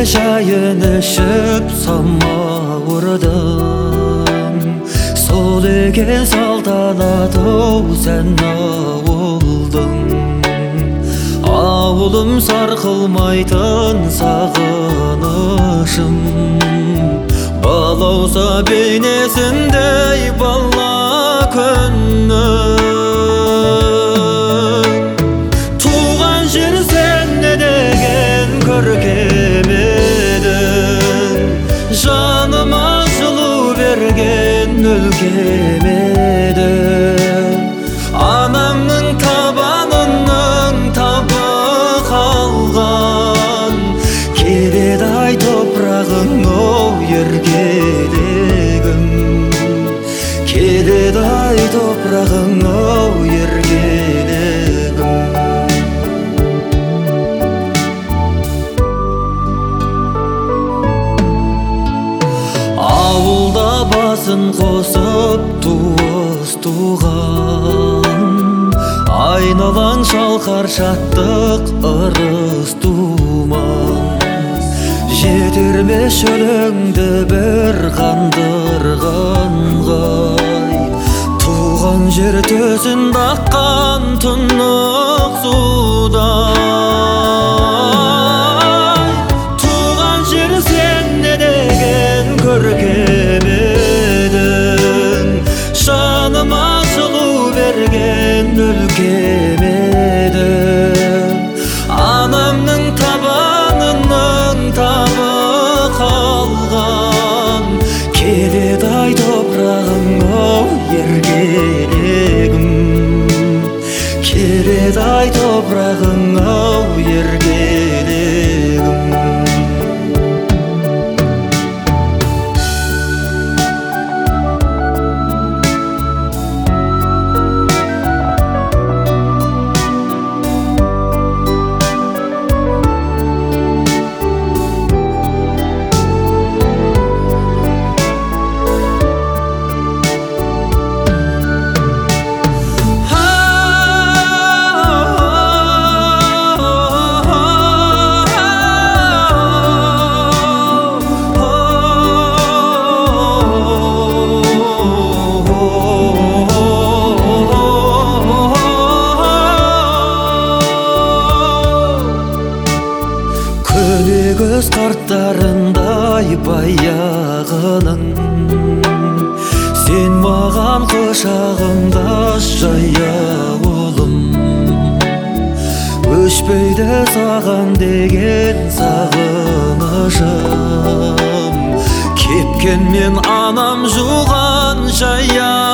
шайынышып самауырдың, сол екен салтанаты сән ауылдың. Ауылым сарқылмайтын сағынышым, балауса бейнесіндей бала күннің. Туған жер сен не деген көркем едің, жаныма жылу берген өлкем едің. Анамның табанының табы қалған, келеді ай топырағың оу еркелігім. Келеді ай топырағың оу еркелігім. Ауылда басын қосып туыс туған, айналаң шалқар шаттық ырыс туман. Жетермеш өлеңді бір қандырғанғай, туған жер төсін баққан тұнық судай. Туған жер сен не деген көркем едің, жаныма жылу берген өлкем едің. Анамның табанының табы қалған, келеді ай топырағың оу еркелігім. Келеді ай топырағың оу еркелігім. Көз қарттарындай баяғының, сен маған құшағымда жая ұлым. Өшпейді саған деген сағынышым, кепкен мен анам жуған жая